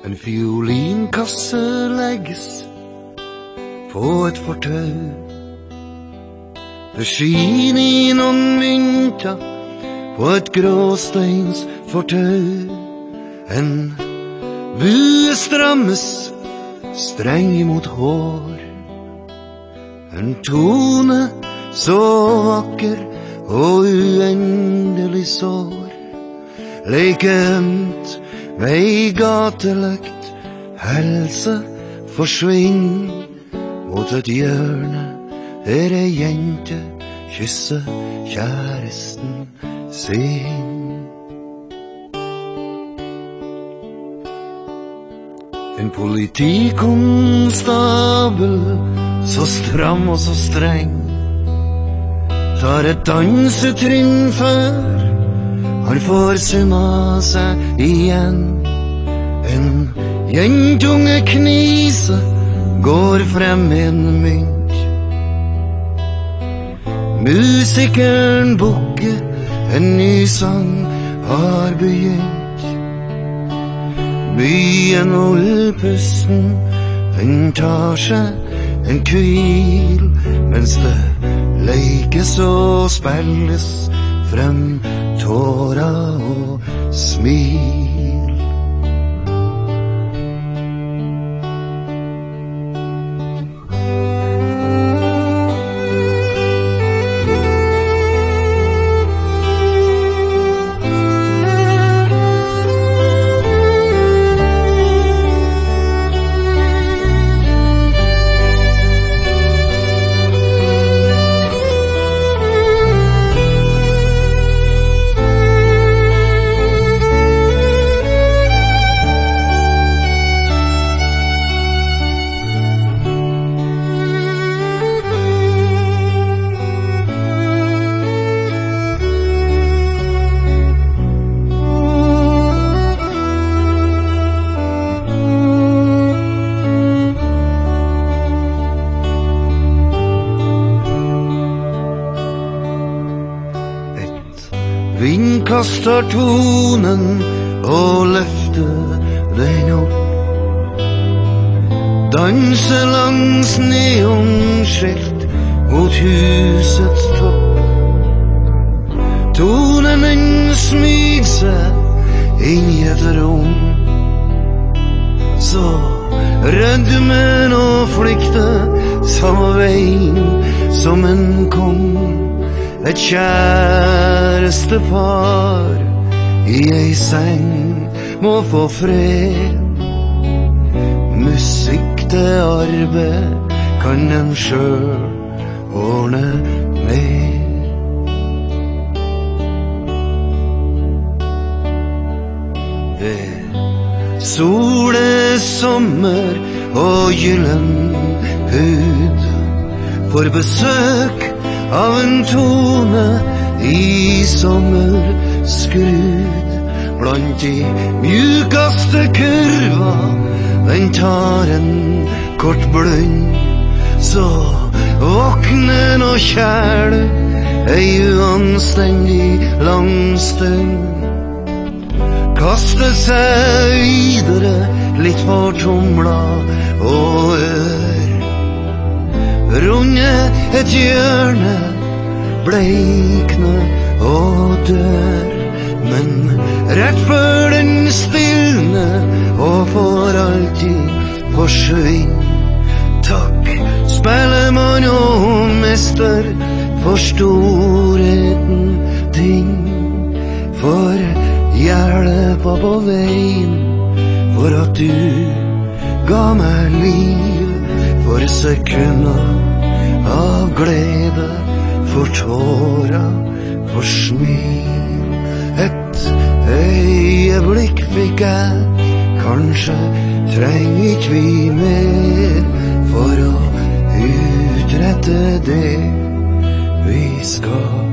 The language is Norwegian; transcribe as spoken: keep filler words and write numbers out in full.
En fiolinkasse legges på et fortau. Det skin i noen mynter på et gråsteins fortau. En bue strammes streng mot hår. En tone så vakker og uendelig sår. Lekemt ved gateløkt, helse forsvinn mot et hjørne der ei jente kysser kjæresten sin. En politikonstabel, så stram og så streng, tar et dansetrinn før han får summa seg igjen. En jentunge knise går frem en mynt. Musikeren bukker, en ny sang har begynt. Byen holder pusten, den tar seg en kvil, mens det lekes og spilles frem tårer og smil. Vind kaster tonen og løfter den opp. Danser langs neonskilt mot husets topp. Tonen den smyger seg inn i et rom. Så rødmen og flykter samme veien som en kom. Et kjærestepar i ei seng må få fred. Musikk til arbeid kan en sjøl ordne med. Det sol er sommer og gyllen hud for besøk av en tone i sommerskrud. Blant de mjukaste kurva, den tar en kort blund. Så våkner og kjæler ei uanstendig lang stund. Kaster seg videre, litt fortumla og ør. Runde et hjørne, bleikne og dør. Men rett før den stilner og for alltid forsvinner. Takk, spellemann og mester, for storheten din. For hjelpa på veien, for at du ga meg liv. For sekunder av glede, for tårer, for smil. Et øyeblikk fikk jeg, kanskje trenger ikke vi mer for å utrette det vi skal.